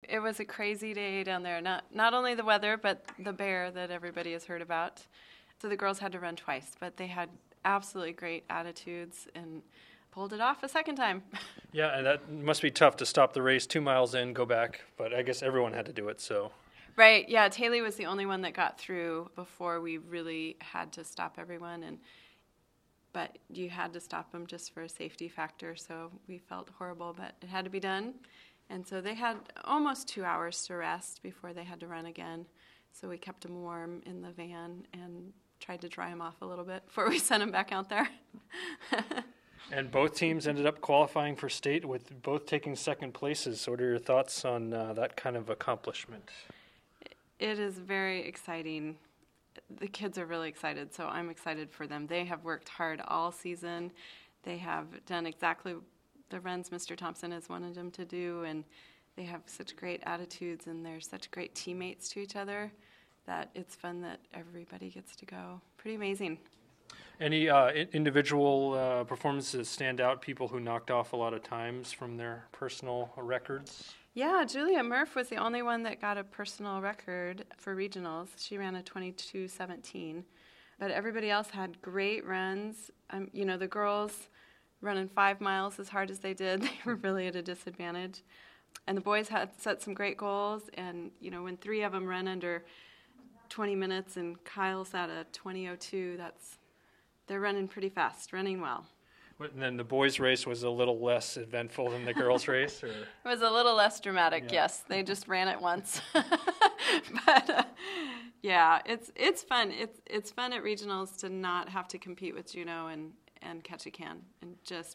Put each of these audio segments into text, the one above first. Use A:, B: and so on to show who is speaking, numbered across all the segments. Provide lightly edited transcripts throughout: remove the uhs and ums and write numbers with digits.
A: It was a crazy day down there. Not only the weather, but the bear that everybody has heard about. So the girls had to run twice, but they had absolutely great attitudes and pulled it off a second time.
B: Yeah, and that must be tough to stop the race 2 miles in, go back, but I guess everyone had to do it, so.
A: Right, yeah, Taylor was the only one that got through before we really had to stop everyone, but you had to stop them just for a safety factor, so we felt horrible, but it had to be done. And so they had almost 2 hours to rest before they had to run again. So we kept them warm in the van and tried to dry them off a little bit before we sent them back out there.
B: And both teams ended up qualifying for state with both taking second places. So what are your thoughts on that kind of accomplishment?
A: It is very exciting. The kids are really excited, so I'm excited for them. They have worked hard all season. They have done exactly the runs Mr. Thompson has wanted them to do, and they have such great attitudes, and they're such great teammates to each other that it's fun that everybody gets to go. Pretty amazing.
B: Any individual performances stand out, people who knocked off a lot of times from their personal records?
A: Yeah, Julia Murph was the only one that got a personal record for regionals. She ran a 22:17. But everybody else had great runs. The girls running 5 miles as hard as they did, they were really at a disadvantage. And the boys had set some great goals. And, when 3 of them run under 20 minutes and Kyle's at a 20:02, they're running pretty fast, running well.
B: And then the boys' race was a little less eventful than the girls' race? Or?
A: It was a little less dramatic, yes. They just ran it once. But, yeah, it's fun. It's fun at regionals to not have to compete with Juneau and Ketchikan and just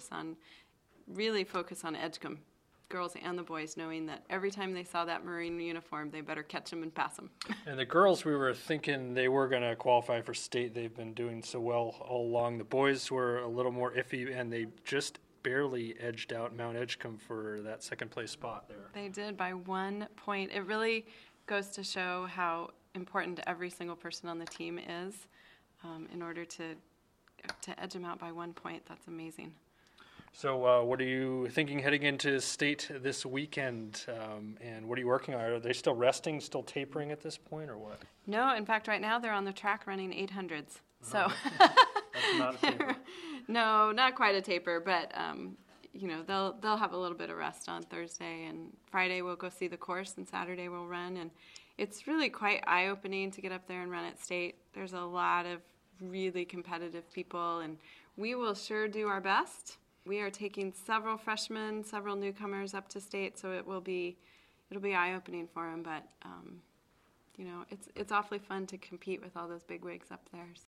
A: really focus on Edgecombe, girls and the boys, knowing that every time they saw that Marine uniform, they better catch them and pass them.
B: And the girls, we were thinking they were going to qualify for state. They've been doing so well all along. The boys were a little more iffy, and they just barely edged out Mount Edgecombe for that second place spot there.
A: They did by 1 point. It really goes to show how important every single person on the team is in order to edge them out by 1 point. That's amazing.
B: So what are you thinking heading into state this weekend, and what are you working on? Are they still resting, still tapering at this point, or what?
A: No, in fact, right now they're on the track running 800s. So
B: that's not a taper.
A: No, not quite a taper, but they'll have a little bit of rest on Thursday, and Friday we'll go see the course, and Saturday we'll run, and it's really quite eye-opening to get up there and run at state. There's a lot of really competitive people, and we will sure do our best. We are taking several freshmen, several newcomers up to state, so it'll be eye-opening for them. But it's awfully fun to compete with all those big wigs up there.